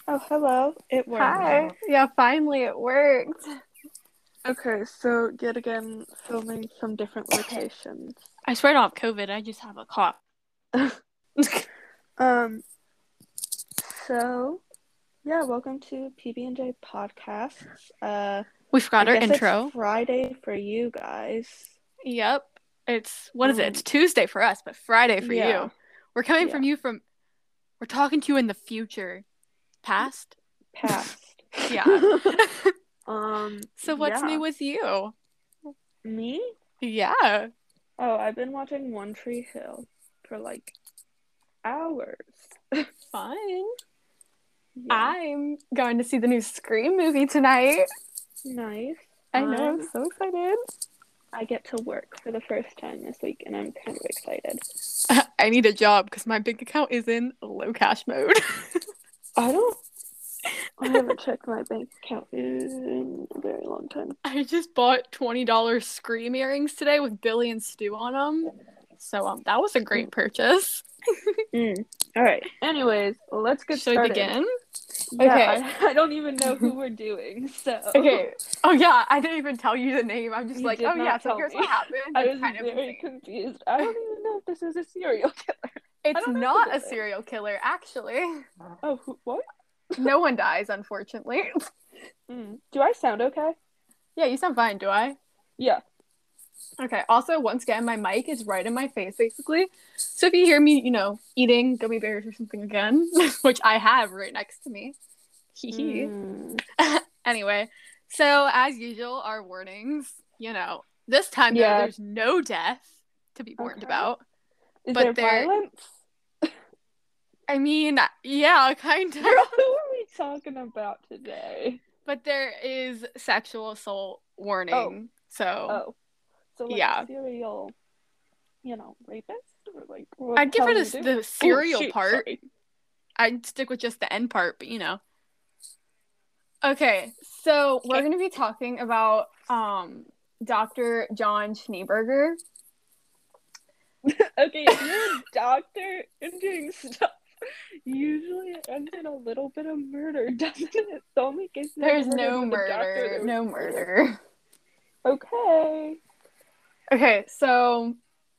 Oh, hello. It worked. Hi. Yeah, finally it worked. Okay, so yet again, filming from different locations. I swear I don't have COVID. I just have a cough. Um, so yeah, welcome to PB&J Podcasts. We forgot I our guess it's intro. Friday for you guys. Yep. What is it? It's Um, Tuesday for us, but Friday for yeah, you. We're coming yeah, from you we're talking to you in the future. Past? past. Yeah. So what's new Yeah. with you? Me? Yeah. Oh, I've been watching One Tree Hill for like hours. Fun. Yeah, I'm going to see the new Scream movie tonight. nice. I know, I'm so excited. I get to work for the first time this week, and I'm kind of excited. I need a job because my bank account is in low cash mode. I don't. I haven't checked my bank account in a very long time. I just bought $20 Scream earrings today with Billy and Stu on them. So that was a great purchase. Mm. All right. Anyways, let's get Should we started. begin? Yeah, Okay. I don't even know who we're doing, so Okay. Oh yeah, I didn't even tell you the name. I'm just you like, did oh yeah, not so tell here's what me. happened. I It's was kind of very insane. confused. I don't even know if this is a serial killer. I It's don't know not a if it is. serial killer, actually. Oh, what? No one dies, unfortunately. Do I sound okay? Yeah, you sound fine, do I? Yeah. Okay. Also, once again, my mic is right in my face, basically. So if you hear me, eating gummy bears or something again, which I have right next to me, hee hee. Mm. Anyway, so as usual, our warnings, this time though, Yeah. there's no death to be warned Okay. about. Is there But there, violence? I mean, yeah, kind of. Girl, who are we talking about today? But there is sexual assault Oh, warning. So, oh. So like a yeah. serial, rapist? Or like what I'd the give hell her are we the doing? Oh serial shoot, part. sorry. I'd stick with just the end part, but. Okay, so we're Okay. going to be talking about Dr. John Schneeberger. Okay, if you're a doctor and doing stuff, usually it ends in a little bit of murder, doesn't it? The only case I've There's ever heard no with a doctor murder, there was no murder. murder. Okay. Okay, so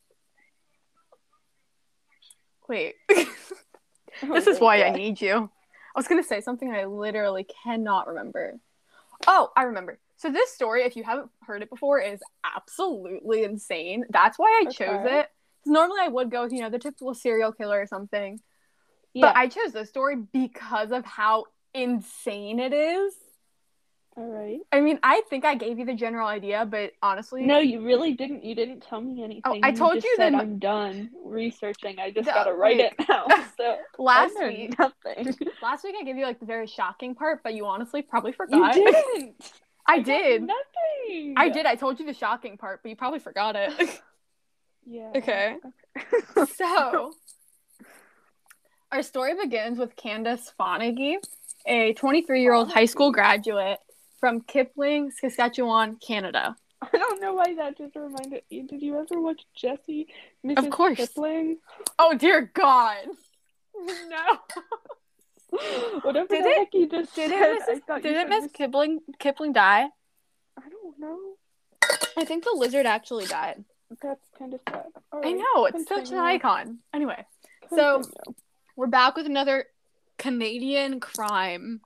wait. Oh This is wait, why I what? need you. I was going to say something I literally cannot remember. Oh, I remember. So this story, if you haven't heard it before, is absolutely insane. That's why I chose Okay. it. Because normally I would go with, the typical serial killer or something. But Yeah. I chose this story because of how insane it is. All right. I mean, I think I gave you the general idea, but honestly, No, you really didn't. You didn't tell me oh, I anything. You told just you said, I'm done researching. I just the gotta write it like now. So I last know week. nothing. Last week I gave you like the very shocking part, but you honestly probably You forgot. didn't. I I got did. nothing. I did. I told you the shocking part, but you probably forgot it. Yeah. Okay. Okay. So, our story begins with Candace Fonagy, a 23-year-old high school Honestly, graduate from Kipling, Saskatchewan, Canada. I don't know why that just reminded me. Did you ever watch Jessie, Of Mrs. course. Kipling? Oh, dear God. No. Whatever Did the it heck you just did it said, Mrs. I thought you Did it said Miss Miss. Kipling die? I don't know. I think the lizard actually died. That's kind of sad. All I right, know, it's such an continue. icon. Anyway, so Continue. we're back with another Canadian crime.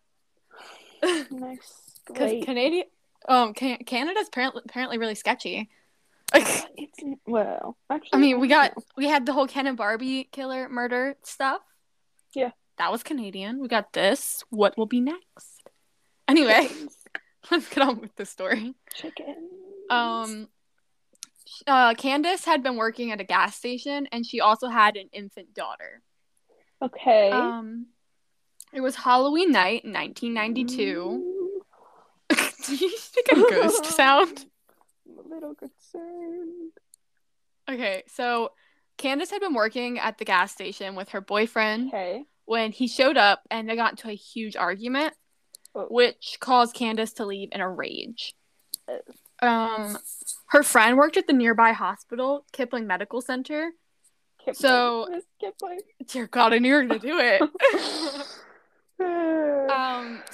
Nice. Because Great. Canada's apparently really sketchy. It's well, I actually, mean, I we don't got know. we had the whole Ken and Barbie killer murder stuff. Yeah, That was Canadian. We got this. What will be next? Anyway, chickens, let's get on with the story. chickens. Um, Candace had been working at a gas station, and she also had an infant daughter. Okay. Um, it was Halloween night, 1992. Did you just make a ghost sound? I'm a little concerned. Okay, so Candace had been working at the gas station with her boyfriend Okay. when he showed up and they got into a huge argument, Oh, which caused Candace to leave in a rage. uh, Um, Her friend worked at the nearby hospital, Kipling Medical Center. Kipling. So, Miss Kipling. dear God, I knew you were gonna do it.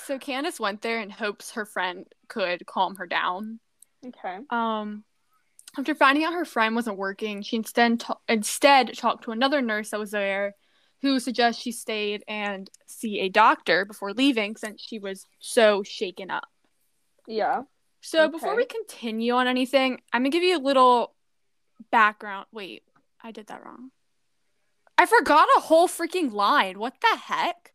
So Candace went there in hopes her friend could calm her down. Okay. After finding out her friend wasn't working, she instead talked to another nurse that was there, who suggests she stayed and see a doctor before leaving since she was so shaken up. Yeah. So before we continue on anything, I'm gonna give you a little background. Wait, I did that wrong. I forgot a whole freaking line. What the heck?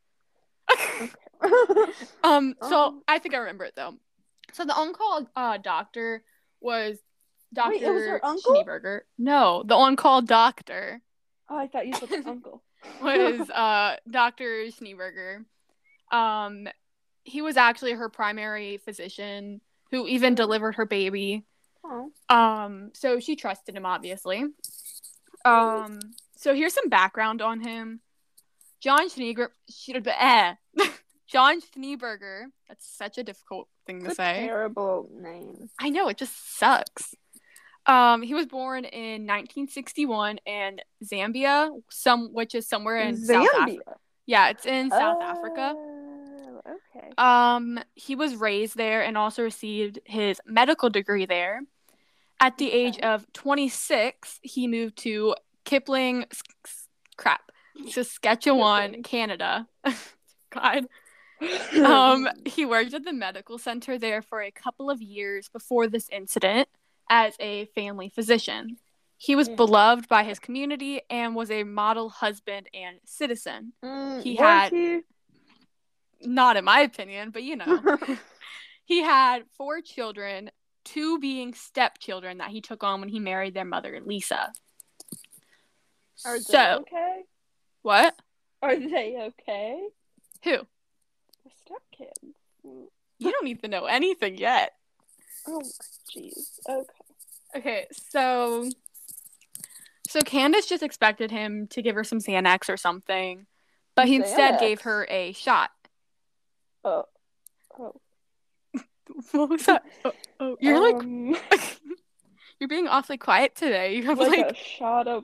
So I think I remember it though. So the on-call doctor was Dr. Wait, it was her uncle? Schneeberger. No, the on-call doctor. Oh, I thought you said the uncle. Was Dr. Schneeberger. He was actually her primary physician who even delivered her baby. Oh. So she trusted him, obviously. So here's some background on him. John Schneeberger. John Schneeberger. That's such a difficult thing to say. Terrible name. I know, it just sucks. He was born in 1961 in Zambia, which is somewhere in South Africa. Yeah, it's in South Africa. Okay. He was raised there and also received his medical degree there. At the age of 26, he moved to Saskatchewan, Canada. God. He worked at the medical center there for a couple of years before this incident as a family physician. He was beloved by his community and was a model husband and citizen. Not in my opinion, but he had 4 children, 2 being stepchildren that he took on when he married their mother, Lisa. Are they okay? What? Are they okay? Who? The stepkids. You don't need to know anything yet. Oh, jeez. Okay, so Candace just expected him to give her some Xanax or something, but he instead gave her a shot. Oh. What was that? You're you're being awfully quiet today. You have a shot of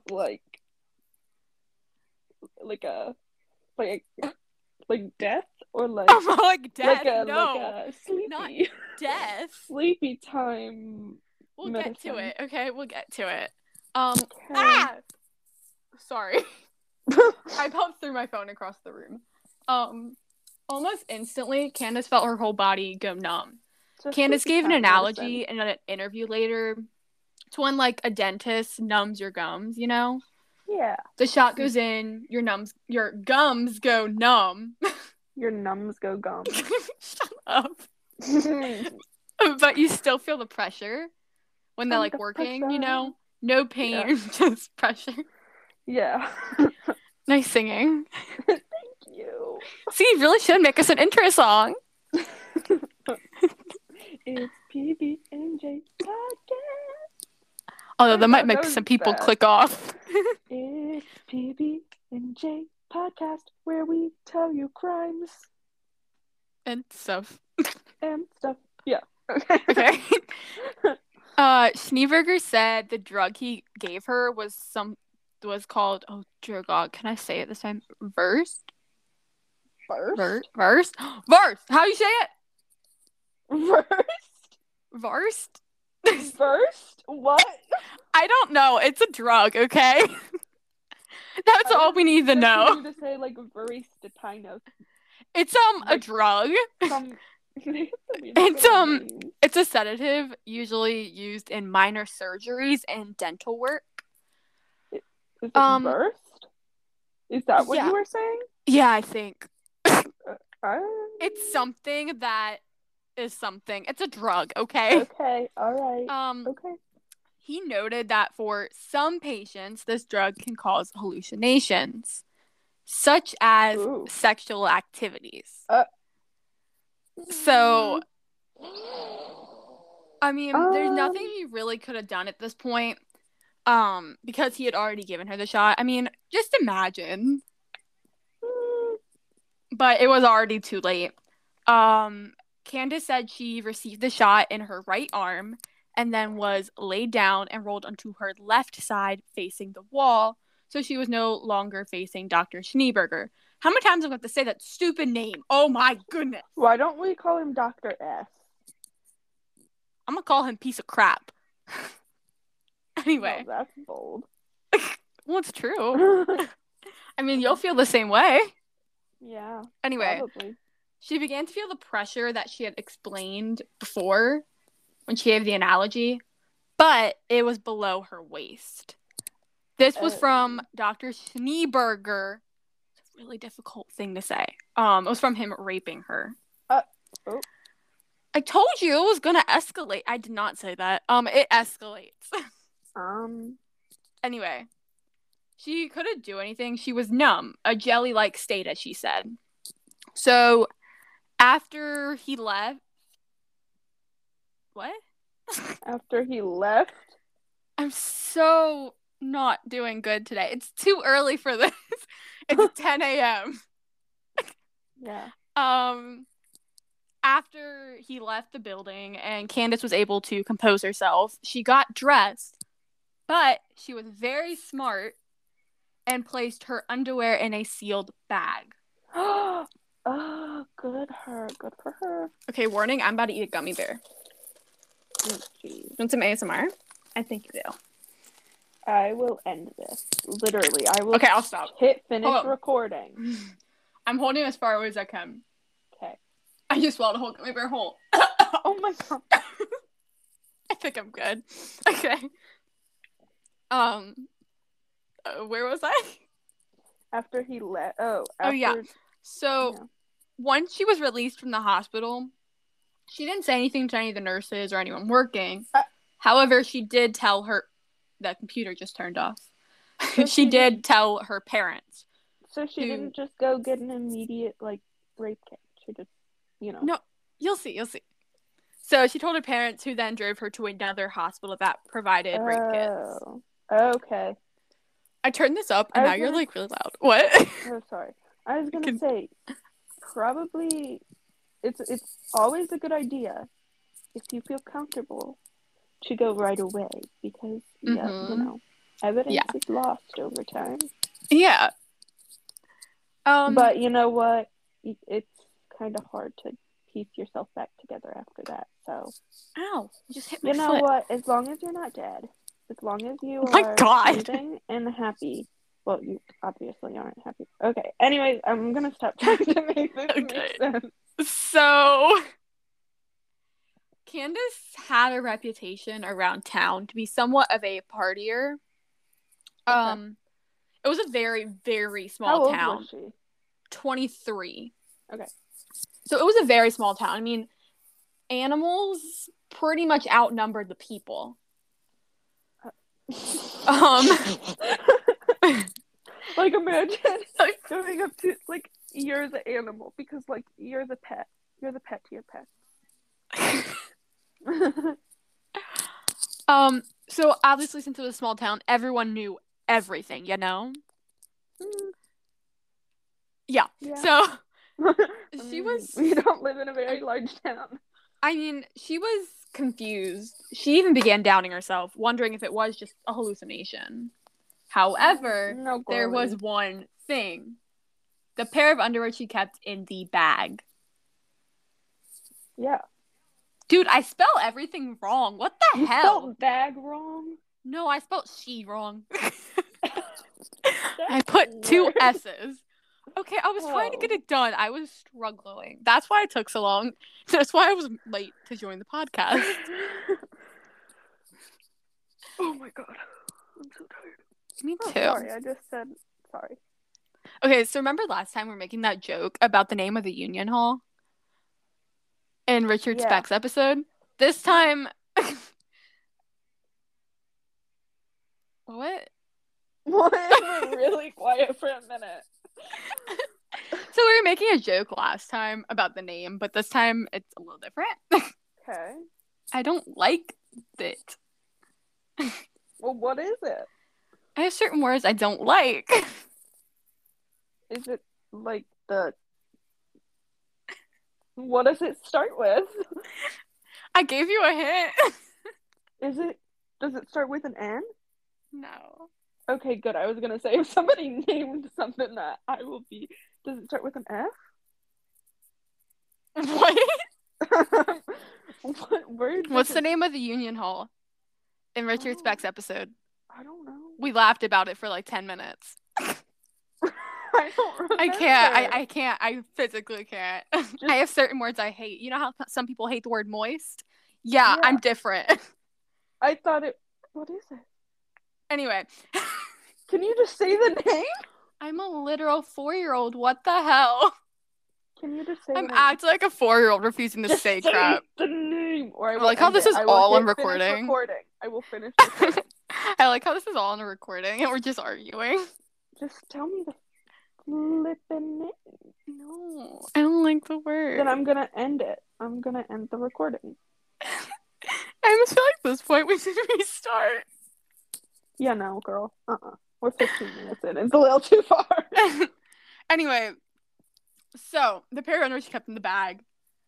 death or like death. Like a sleepy, not death. Sleepy time. We'll medicine. get to it. Okay, we'll get to it. Sorry. I popped through my phone across the room. Almost instantly, Candace felt her whole body go numb. Candace gave an analogy in an interview later to when a dentist numbs your gums, Yeah. The shot goes in, your gums go numb. Your numbs go gum. Shut up. But you still feel the pressure when they're working, pressure. No pain, just pressure. Yeah. Nice singing. Thank you. See, you really should make us an intro song. It's PB and J podcast. Although that might make some people click off. It's PB and J podcast where we tell you crimes and stuff. Yeah. Okay. Schneeberger said the drug he gave her was called, oh dear God, can I say it this time? Versed? Versed? How do you say it? Versed? Versed? What? I don't know. It's a drug, okay? That's all we need to know. To say Veristatino. It's a drug. It's a sedative usually used in minor surgeries and dental work. Is it versed? Is that what you were saying? Yeah, I think. It's something that is something. It's a drug, okay? Okay, all right. Okay. He noted that for some patients, this drug can cause hallucinations, such as sexual activities. So, I mean, there's nothing he really could have done at this point, because he had already given her the shot. I mean, just imagine. But it was already too late. Candace said she received the shot in her right arm and then was laid down and rolled onto her left side facing the wall, so she was no longer facing Dr. Schneeberger. How many times am I going to say that stupid name? Oh my goodness. Why don't we call him Dr. S? I'm going to call him piece of crap. Anyway. No, that's bold. Well, it's true. I mean, you'll feel the same way. Yeah. Anyway, probably. she began to feel the pressure that she had explained before when she gave the analogy, but it was below her waist. This was from Dr. Schneeberger. It's a really difficult thing to say. It was from him raping her. Oh. I told you it was gonna escalate. I did not say that. It escalates. Anyway, she couldn't do anything. She was numb, a jelly-like state, as she said. So, after he left... What? After he left? I'm so not doing good today. It's too early for this. It's 10 a.m. Yeah. After he left the building and Candace was able to compose herself, she got dressed, but she was very smart and placed her underwear in a sealed bag. Oh, good for her. Okay, warning, I'm about to eat a gummy bear. Oh, geez. Want some ASMR? I think you do. I will end this. Literally, I will. Okay, I'll stop. Hit finish recording. I'm holding as far away as I can. Okay. I just swallowed a whole gummy bear whole. Oh my god. I think I'm good. Okay. Where was I? After he left. Yeah. So, once she was released from the hospital, she didn't say anything to any of the nurses or anyone working. However, she did tell her the computer just turned off. So she did tell her parents. So she didn't just go get an immediate, rape kit. She just, No, you'll see. So she told her parents, who then drove her to another hospital that provided rape kits. Okay. I turned this up, and now you're, really loud. What? Oh, sorry. I was gonna say, probably, it's always a good idea, if you feel comfortable, to go right away, because, evidence is lost over time. Yeah. But you know what? It's kind of hard to piece yourself back together after that, so. Ow, you just hit my foot. You know what? As long as you're not dead, as long as you are breathing and happy. Well, you obviously aren't happy. Okay. Anyways, I'm gonna stop trying to make this make sense. So, Candace had a reputation around town to be somewhat of a partier. Okay. It was a very, very small town. How old was she? 23. Okay. So it was a very small town. I mean, animals pretty much outnumbered the people. Imagine going up to, you're the animal, because, you're the pet. You're the pet to your pet. So obviously, since it was a small town, everyone knew everything, you know? Yeah. So, she was... We don't live in a very large town. I mean, she was confused. She even began doubting herself, wondering if it was just a hallucination. However, there was one thing. The pair of underwear she kept in the bag. Yeah. Dude, I spell everything wrong. What the hell? You spelled bag wrong? No, I spelled she wrong. I put 2 S's. Okay, I was trying to get it done. I was struggling. That's why it took so long. That's why I was late to join the podcast. Oh my god. I'm so tired. Me too. Sorry, I just said sorry. Okay, so remember last time we were making that joke about the name of the Union Hall? In Richard Speck's episode? This time... What? What? We're really quiet for a minute. So we were making a joke last time about the name, but this time it's a little different. Okay. I don't like it. Well, what is it? I have certain words I don't like. Is it the... What does it start with? I gave you a hint. Does it start with an N? No. Okay, good. I was gonna say, if somebody named something that, I will be Does it start with an F? What? What word? What's the name of the Union Hall in Richard Speck's episode? I don't know. We laughed about it for like 10 minutes. I don't remember. I can't. I physically can't. I have certain words I hate. You know how some people hate the word moist? Yeah. I'm different. I thought it... What is it? Anyway. Can you just say the name? I'm a literal 4-year-old. What the hell? Can you just say I'm acting like a 4-year-old refusing to say crap. The name. Or I like how this is all on recording. I will finish recording. I like how this is all on a recording and we're just arguing. Just tell me the flippin' name. No, I don't like the word. Then I'm gonna end it. I'm gonna end the recording. I almost feel like at this point we should restart. Yeah, no, girl. We're 15 minutes in. It's a little too far. Anyway, so the pair of underwear she kept in the bag.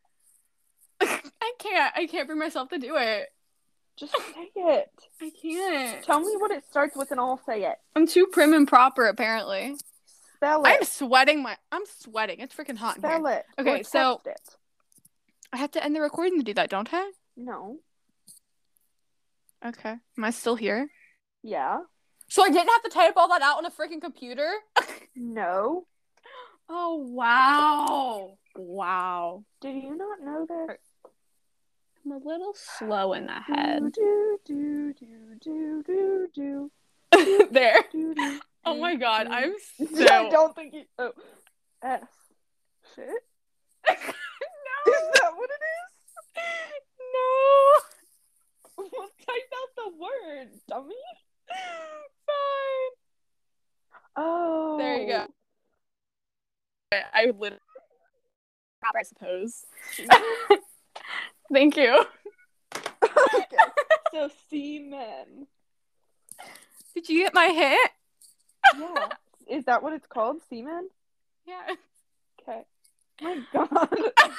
I can't bring myself to do it. Just say it. I can't. Tell me what it starts with and I'll say it. I'm too prim and proper, apparently. Spell it. I'm sweating. It's freaking hot in here. Spell it. Okay, so I have to end the recording to do that, don't I? No. Okay. Am I still here? Yeah. So I didn't have to type all that out on a freaking computer? No. Oh, wow. Wow. Did you not know this? I'm a little slow in the head. There. Oh my god, I'm so... I don't think you... Oh. S. Shit? No. Is that what it is? No. Well, type out the word, dummy. Fine. Oh. There you go. I would literally... I suppose. Thank you. Okay. So, semen. Did you get my hint? Yeah. Is that what it's called? Semen? Yeah. Okay. My god.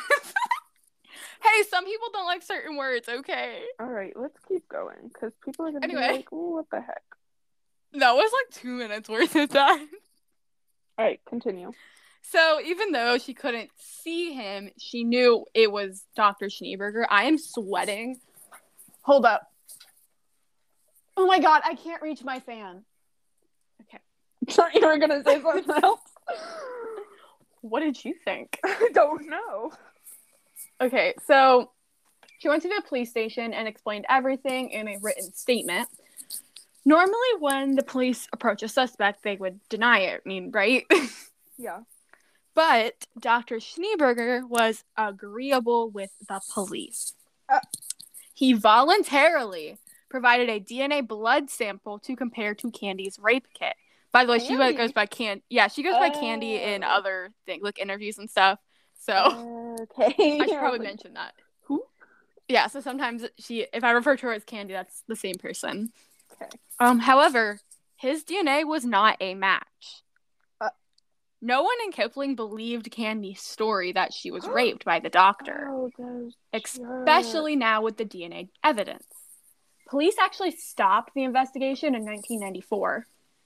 Hey, some people don't like certain words, okay? Alright, let's keep going, because people are going to be like, oh, what the heck? That was like 2 minutes worth of time. Alright, continue. So, even though she couldn't see him, she knew it was Dr. Schneeberger. I am sweating. Hold up. Oh my god, I can't reach my fan. Okay. I thought you were going to say something else. What did you think? I don't know. Okay, so she went to the police station and explained everything in a written statement. Normally, when the police approach a suspect, they would deny it. I mean, right? Yeah. But Dr. Schneeberger was agreeable with the police. He voluntarily provided a DNA blood sample to compare to Candy's rape kit. By the way, she goes by Candy. Yeah, she goes by Candy in other things, like interviews and stuff. So okay. I should probably mention that. Who? Yeah, so sometimes if I refer to her as Candy, that's the same person. Okay. However, his DNA was not a match. No one in Kipling believed Candy's story that she was raped by the doctor. Especially now with the DNA evidence. Police actually stopped the investigation in 1994.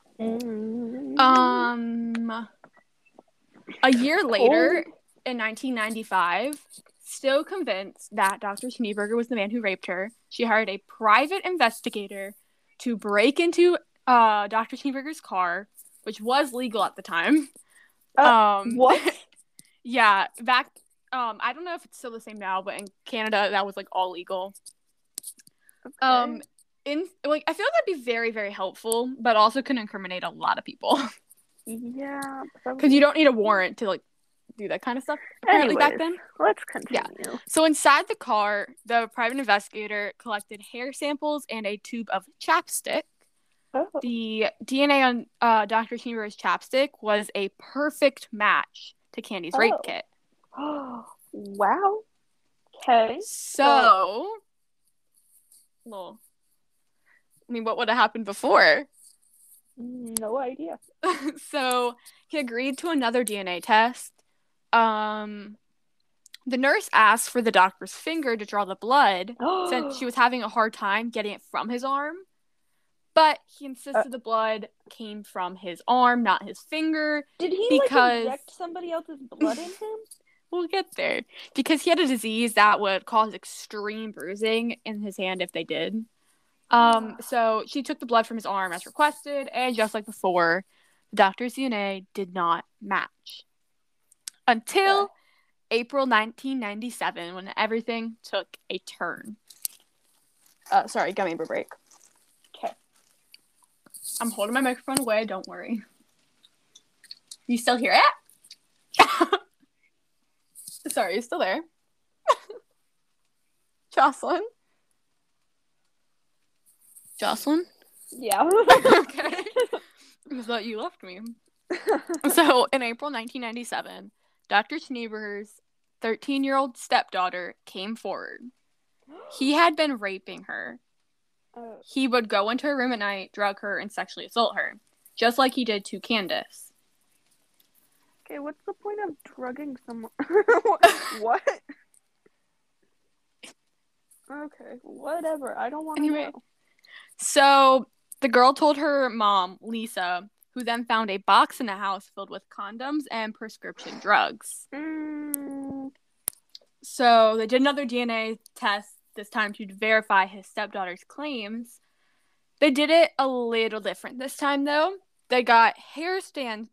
A year later, in 1995, still convinced that Dr. Schneeberger was the man who raped her, she hired a private investigator to break into Dr. Schneeberger's car, which was legal at the time. What? Yeah, back I don't know if it's still the same now, but in Canada that was like all legal. Okay. I feel like that'd be very, very helpful, but also can incriminate a lot of people. Yeah, because you don't need a warrant to like do that kind of stuff. Apparently, back then. Let's continue. Yeah. So inside the car, the private investigator collected hair samples and a tube of chapstick. Oh. The DNA on Dr. Schneeberger's chapstick was a perfect match to Candy's rape kit. Oh, wow. Okay. So, well, I mean, what would have happened before? No idea. So, he agreed to another DNA test. The nurse asked for the doctor's finger to draw the blood since she was having a hard time getting it from his arm. But he insisted the blood came from his arm, not his finger. Did he inject somebody else's blood in him? We'll get there. Because he had a disease that would cause extreme bruising in his hand if they did. So she took the blood from his arm as requested, and just like before, the doctor's DNA did not match. Until April 1997, when everything took a turn. Sorry, gummy bear break. Okay. I'm holding my microphone away, don't worry. You still hear it? Sorry, you still there? Jocelyn? Jocelyn? Yeah. Okay. I thought you left me. So, in April 1997, Dr. Schneeberger's 13-year-old stepdaughter came forward. He had been raping her. He would go into her room at night, drug her, and sexually assault her, just like he did to Candace. Okay, what's the point of drugging someone? What? Okay, whatever. I don't want to know. So, the girl told her mom, Lisa, who then found a box in the house filled with condoms and prescription drugs. So, they did another DNA test, this time to verify his stepdaughter's claims. They did it a little different this time, though. They got hair strand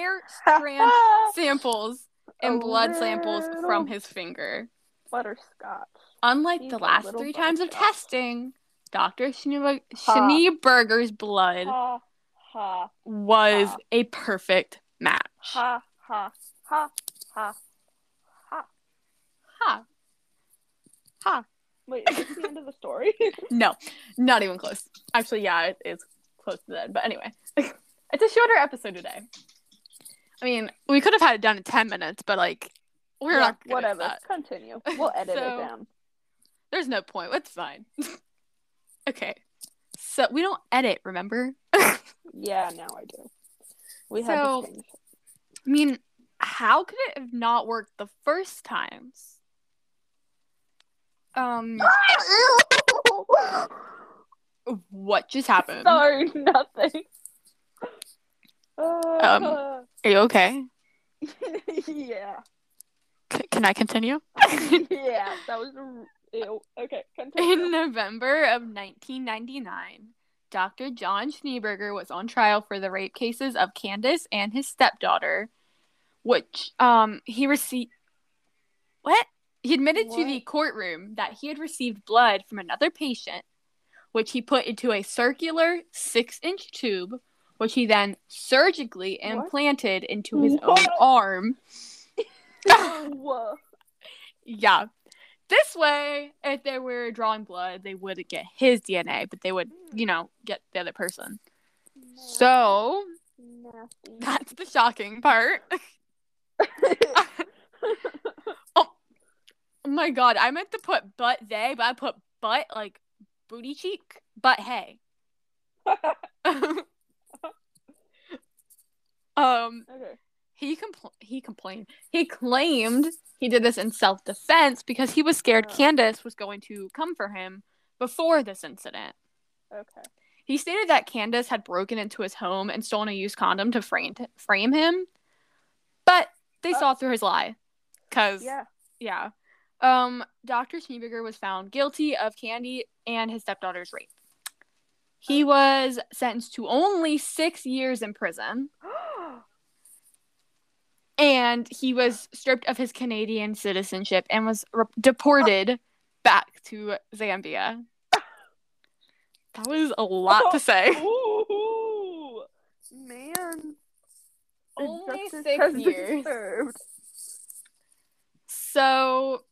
samples and blood samples from his finger. Butterscotch. Unlike the last 3 times of testing, Dr. Schneeberger's blood was a perfect match. Ha, ha, ha, ha, ha. Ha. Ha. Wait, is this the end of the story? No, not even close. Actually, yeah, it is close to the end. But anyway, it's a shorter episode today. I mean, we could have had it done in 10 minutes, but, like, we're not good whatever. at that. Continue. We'll edit it down. There's no point. It's fine. Okay. So, we don't edit, remember? Yeah, now I do. We have to change it. I mean, how could it have not worked the first times? What just happened? Sorry, nothing. Are you okay? Yeah. Can I continue? Yeah, that was ew. Okay, continue. In November of 1999, Dr. John Schneeberger was on trial for the rape cases of Candace and his stepdaughter, which he received. What? He admitted to the courtroom that he had received blood from another patient, which he put into a circular 6-inch tube, which he then surgically implanted into his own arm. Yeah. This way, if they were drawing blood, they wouldn't get his DNA, but they would, get the other person. Nasty. So, that's the shocking part. Oh my god, I meant to put butt they, but I put butt, like, booty cheek, butt hey. Okay. He claimed he did this in self-defense because he was scared Candace was going to come for him before this incident. Okay. He stated that Candace had broken into his home and stolen a used condom to frame him, but they saw through his lie. Yeah. Dr. Schneeberger was found guilty of Candy and his stepdaughter's rape. He was sentenced to only 6 years in prison. And he was stripped of his Canadian citizenship and was deported back to Zambia. That was a lot to say. Ooh, man. Only 6 years. So,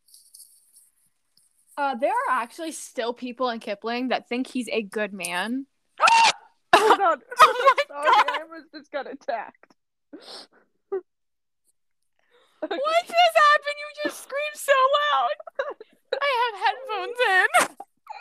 there are actually still people in Kipling that think he's a good man. Oh, God. Oh, my God. I almost just got attacked. Okay. What just happened? You just screamed so loud. I have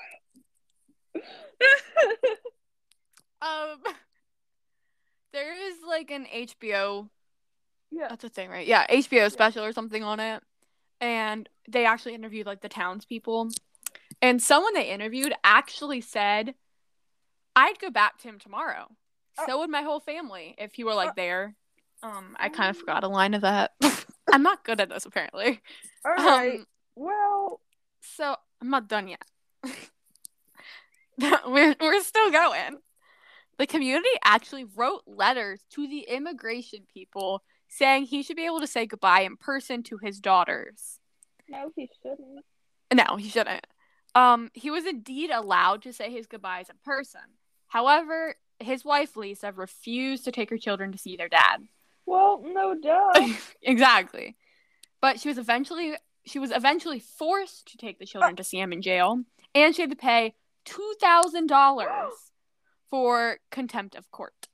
headphones in. There is like an HBO. Yeah. That's a thing, right? Yeah, HBO special or something on it. And they actually interviewed like the townspeople. And someone they interviewed actually said, I'd go back to him tomorrow. So would my whole family if he were like there. I kind of forgot a line of that. I'm not good at this apparently. All right. Well, so I'm not done yet. we're still going. The community actually wrote letters to the immigration people saying he should be able to say goodbye in person to his daughters. No, he shouldn't. No, he shouldn't. He was indeed allowed to say his goodbyes in person. However, his wife Lisa refused to take her children to see their dad. Well, no duh. Exactly. But she was eventually forced to take the children to see him in jail, and she had to pay $2,000 for contempt of court.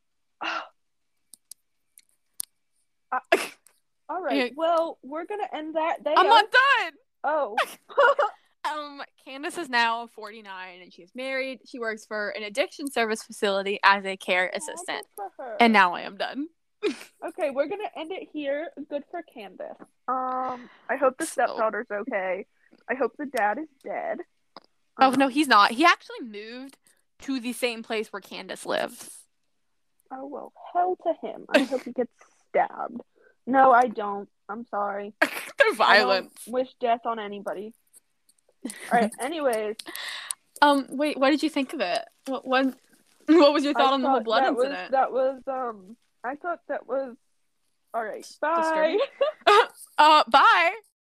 All right. Well, we're gonna end that there. I'm not done. Oh. Candace is now 49 and she's married. She works for an addiction service facility as a care assistant. Good for her. And now I am done. Okay, we're gonna end it here. Good for Candace. I hope the stepdaughter's okay. I hope the dad is dead. Oh no, he's not. He actually moved to the same place where Candace lives. Oh well, hell to him. I hope he gets stabbed. No, I don't. I'm sorry. They're violent. I don't wish death on anybody. Alright, anyways. Wait, what did you think of it? What was your thought on the whole blood incident? I thought that was alright. Bye. Bye.